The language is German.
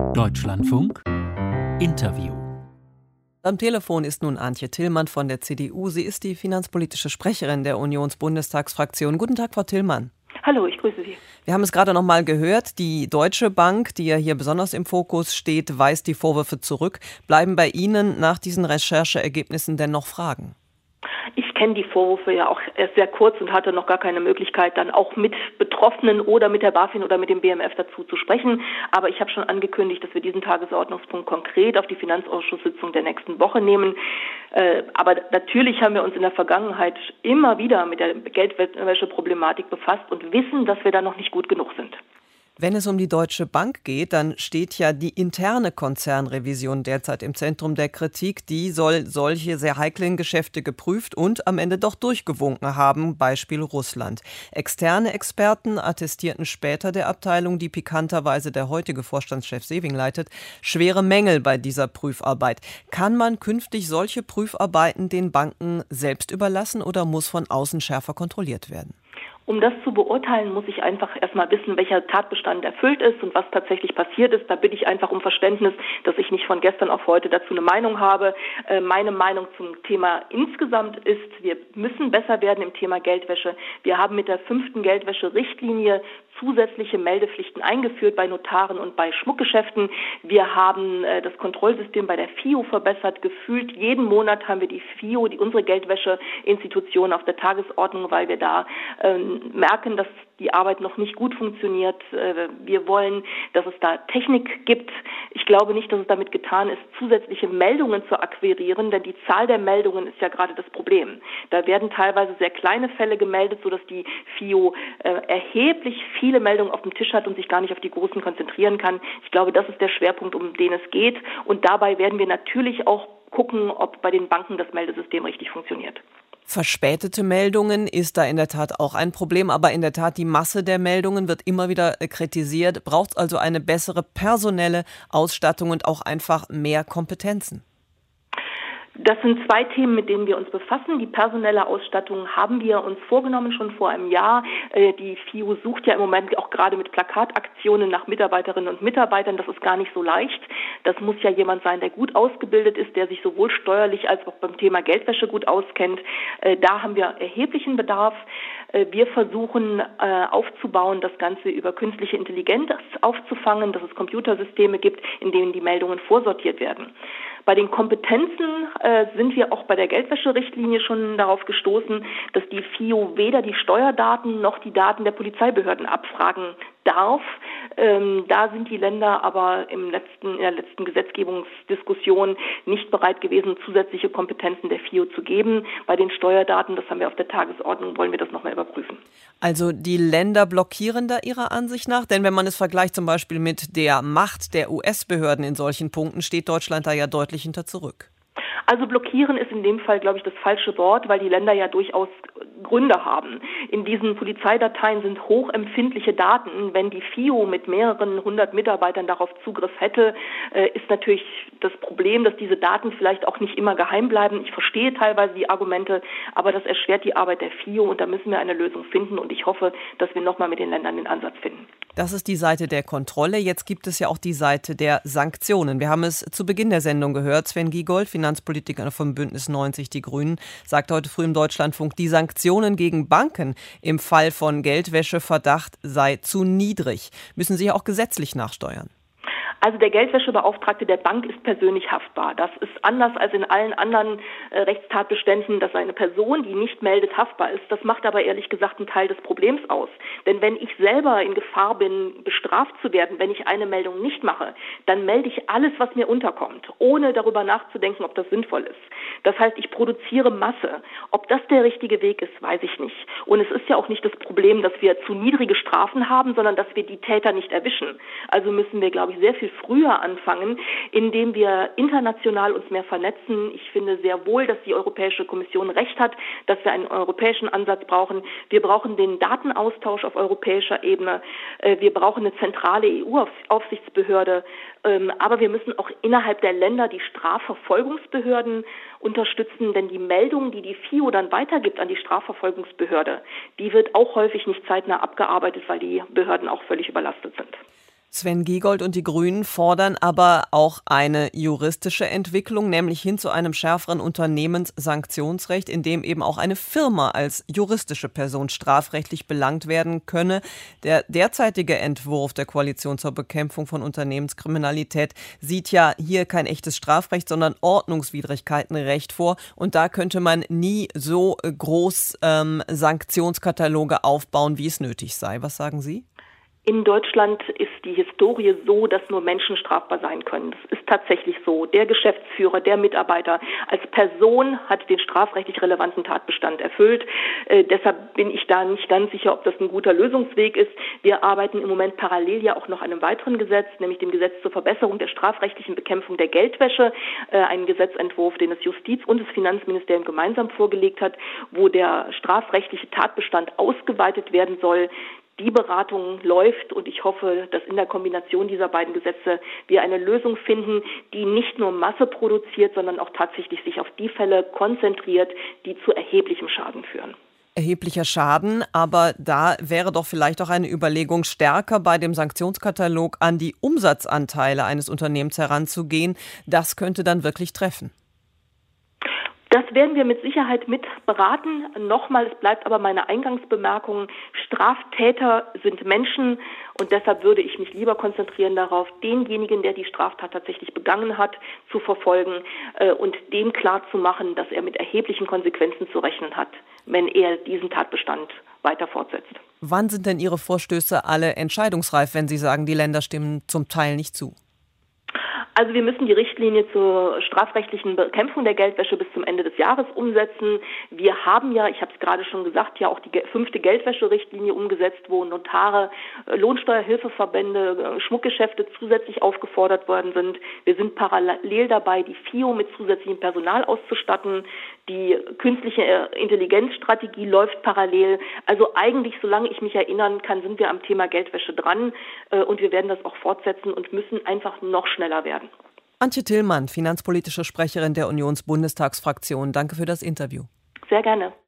Deutschlandfunk Interview. Am Telefon ist nun Antje Tillmann von der CDU. Sie ist die finanzpolitische Sprecherin der Unionsbundestagsfraktion. Guten Tag, Frau Tillmann. Hallo, ich grüße Sie. Wir haben es gerade noch mal gehört. Die Deutsche Bank, die ja hier besonders im Fokus steht, weist die Vorwürfe zurück. Bleiben bei Ihnen nach diesen Rechercheergebnissen denn noch Fragen? Ich kenne die Vorwürfe ja auch erst sehr kurz und hatte noch gar keine Möglichkeit, dann auch mit Betroffenen oder mit der BaFin oder mit dem BMF dazu zu sprechen. Aber ich habe schon angekündigt, dass wir diesen Tagesordnungspunkt konkret auf die Finanzausschusssitzung der nächsten Woche nehmen. Aber natürlich haben wir uns in der Vergangenheit immer wieder mit der Geldwäsche-Problematik befasst und wissen, dass wir da noch nicht gut genug sind. Wenn es um die Deutsche Bank geht, dann steht ja die interne Konzernrevision derzeit im Zentrum der Kritik. Die soll solche sehr heiklen Geschäfte geprüft und am Ende doch durchgewunken haben, Beispiel Russland. Externe Experten attestierten später der Abteilung, die pikanterweise der heutige Vorstandschef Sewing leitet, schwere Mängel bei dieser Prüfarbeit. Kann man künftig solche Prüfarbeiten den Banken selbst überlassen oder muss von außen schärfer kontrolliert werden? Um das zu beurteilen, muss ich einfach erstmal wissen, welcher Tatbestand erfüllt ist und was tatsächlich passiert ist. Da bitte ich einfach um Verständnis, dass ich nicht von gestern auf heute dazu eine Meinung habe. Meine Meinung zum Thema insgesamt ist, wir müssen besser werden im Thema Geldwäsche. Wir haben mit der 5. Geldwäsche-Richtlinie zusätzliche Meldepflichten eingeführt bei Notaren und bei Schmuckgeschäften. Wir haben das Kontrollsystem bei der FIO verbessert. Gefühlt jeden Monat haben wir die FIO, unsere Geldwäscheinstitution, auf der Tagesordnung, weil wir da merken, dass die Arbeit noch nicht gut funktioniert. Wir wollen, dass es da Technik gibt. Ich glaube nicht, dass es damit getan ist, zusätzliche Meldungen zu akquirieren, denn die Zahl der Meldungen ist ja gerade das Problem. Da werden teilweise sehr kleine Fälle gemeldet, sodass die FIO erheblich viele Meldungen auf dem Tisch hat und sich gar nicht auf die großen konzentrieren kann. Ich glaube, das ist der Schwerpunkt, um den es geht. Und dabei werden wir natürlich auch gucken, ob bei den Banken das Meldesystem richtig funktioniert. Verspätete Meldungen ist da in der Tat auch ein Problem, aber in der Tat die Masse der Meldungen wird immer wieder kritisiert. Braucht es also eine bessere personelle Ausstattung und auch einfach mehr Kompetenzen? Das sind zwei Themen, mit denen wir uns befassen. Die personelle Ausstattung haben wir uns vorgenommen, schon vor einem Jahr. Die FIO sucht ja im Moment auch gerade mit Plakataktionen nach Mitarbeiterinnen und Mitarbeitern. Das ist gar nicht so leicht. Das muss ja jemand sein, der gut ausgebildet ist, der sich sowohl steuerlich als auch beim Thema Geldwäsche gut auskennt. Da haben wir erheblichen Bedarf. Wir versuchen aufzubauen, das Ganze über künstliche Intelligenz aufzufangen, dass es Computersysteme gibt, in denen die Meldungen vorsortiert werden. Bei den Kompetenzen sind wir auch bei der Geldwäscherichtlinie schon darauf gestoßen, dass die FIO weder die Steuerdaten noch die Daten der Polizeibehörden abfragen darf. Da sind die Länder aber in der letzten Gesetzgebungsdiskussion nicht bereit gewesen, zusätzliche Kompetenzen der FIO zu geben. Bei den Steuerdaten, das haben wir auf der Tagesordnung, wollen wir das nochmal überprüfen. Also die Länder blockieren da Ihrer Ansicht nach? Denn wenn man es vergleicht zum Beispiel mit der Macht der US-Behörden in solchen Punkten, steht Deutschland da ja deutlich hinter zurück. Also blockieren ist in dem Fall, glaube ich, das falsche Wort, weil die Länder ja durchaus Gründe haben. In diesen Polizeidateien sind hochempfindliche Daten. Wenn die FIO mit mehreren hundert Mitarbeitern darauf Zugriff hätte, ist natürlich das Problem, dass diese Daten vielleicht auch nicht immer geheim bleiben. Ich verstehe teilweise die Argumente, aber das erschwert die Arbeit der FIO und da müssen wir eine Lösung finden und ich hoffe, dass wir nochmal mit den Ländern den Ansatz finden. Das ist die Seite der Kontrolle. Jetzt gibt es ja auch die Seite der Sanktionen. Wir haben es zu Beginn der Sendung gehört. Sven Giegold, Finanzpolitiker vom Bündnis 90 Die Grünen, sagt heute früh im Deutschlandfunk, die Sanktionen gegen Banken im Fall von Geldwäscheverdacht sei zu niedrig. Müssen sie ja auch gesetzlich nachsteuern. Also der Geldwäschebeauftragte der Bank ist persönlich haftbar. Das ist anders als in allen anderen Rechtstatbeständen, dass eine Person, die nicht meldet, haftbar ist. Das macht aber ehrlich gesagt einen Teil des Problems aus. Denn wenn ich selber in Gefahr bin, bestraft zu werden, wenn ich eine Meldung nicht mache, dann melde ich alles, was mir unterkommt, ohne darüber nachzudenken, ob das sinnvoll ist. Das heißt, ich produziere Masse. Ob das der richtige Weg ist, weiß ich nicht. Und es ist ja auch nicht das Problem, dass wir zu niedrige Strafen haben, sondern dass wir die Täter nicht erwischen. Also müssen wir, glaube ich, sehr viel früher anfangen, indem wir international uns mehr vernetzen. Ich finde sehr wohl, dass die Europäische Kommission recht hat, dass wir einen europäischen Ansatz brauchen. Wir brauchen den Datenaustausch auf europäischer Ebene. Wir brauchen eine zentrale EU-Aufsichtsbehörde. Aber wir müssen auch innerhalb der Länder die Strafverfolgungsbehörden unterstützen, denn die Meldung, die die FIO dann weitergibt an die Strafverfolgungsbehörde, die wird auch häufig nicht zeitnah abgearbeitet, weil die Behörden auch völlig überlastet sind. Sven Giegold und die Grünen fordern aber auch eine juristische Entwicklung, nämlich hin zu einem schärferen Unternehmenssanktionsrecht, in dem eben auch eine Firma als juristische Person strafrechtlich belangt werden könne. Der derzeitige Entwurf der Koalition zur Bekämpfung von Unternehmenskriminalität sieht ja hier kein echtes Strafrecht, sondern Ordnungswidrigkeitenrecht vor. Und da könnte man nie so groß Sanktionskataloge aufbauen, wie es nötig sei. Was sagen Sie? In Deutschland ist die Historie so, dass nur Menschen strafbar sein können. Das ist tatsächlich so. Der Geschäftsführer, der Mitarbeiter als Person hat den strafrechtlich relevanten Tatbestand erfüllt. Deshalb bin ich da nicht ganz sicher, ob das ein guter Lösungsweg ist. Wir arbeiten im Moment parallel ja auch noch an einem weiteren Gesetz, nämlich dem Gesetz zur Verbesserung der strafrechtlichen Bekämpfung der Geldwäsche. Einen Gesetzentwurf, den das Justiz- und das Finanzministerium gemeinsam vorgelegt hat, wo der strafrechtliche Tatbestand ausgeweitet werden soll. Die Beratung läuft und ich hoffe, dass in der Kombination dieser beiden Gesetze wir eine Lösung finden, die nicht nur Masse produziert, sondern auch tatsächlich sich auf die Fälle konzentriert, die zu erheblichem Schaden führen. Erheblicher Schaden, aber da wäre doch vielleicht auch eine Überlegung, stärker bei dem Sanktionskatalog an die Umsatzanteile eines Unternehmens heranzugehen. Das könnte dann wirklich treffen. Das werden wir mit Sicherheit mit beraten. Nochmal, es bleibt aber meine Eingangsbemerkung, Straftäter sind Menschen und deshalb würde ich mich lieber konzentrieren darauf, denjenigen, der die Straftat tatsächlich begangen hat, zu verfolgen und dem klarzumachen, dass er mit erheblichen Konsequenzen zu rechnen hat, wenn er diesen Tatbestand weiter fortsetzt. Wann sind denn Ihre Vorstöße alle entscheidungsreif, wenn Sie sagen, die Länder stimmen zum Teil nicht zu? Also wir müssen die Richtlinie zur strafrechtlichen Bekämpfung der Geldwäsche bis zum Ende des Jahres umsetzen. Wir haben ja, ich habe es gerade schon gesagt, ja auch die 5. Geldwäscherichtlinie umgesetzt, wo Notare, Lohnsteuerhilfeverbände, Schmuckgeschäfte zusätzlich aufgefordert worden sind. Wir sind parallel dabei, die FIO mit zusätzlichem Personal auszustatten. Die künstliche Intelligenzstrategie läuft parallel. Also eigentlich, solange ich mich erinnern kann, sind wir am Thema Geldwäsche dran und wir werden das auch fortsetzen und müssen einfach noch schneller werden. Antje Tillmann, finanzpolitische Sprecherin der Unionsbundestagsfraktion. Danke für das Interview. Sehr gerne.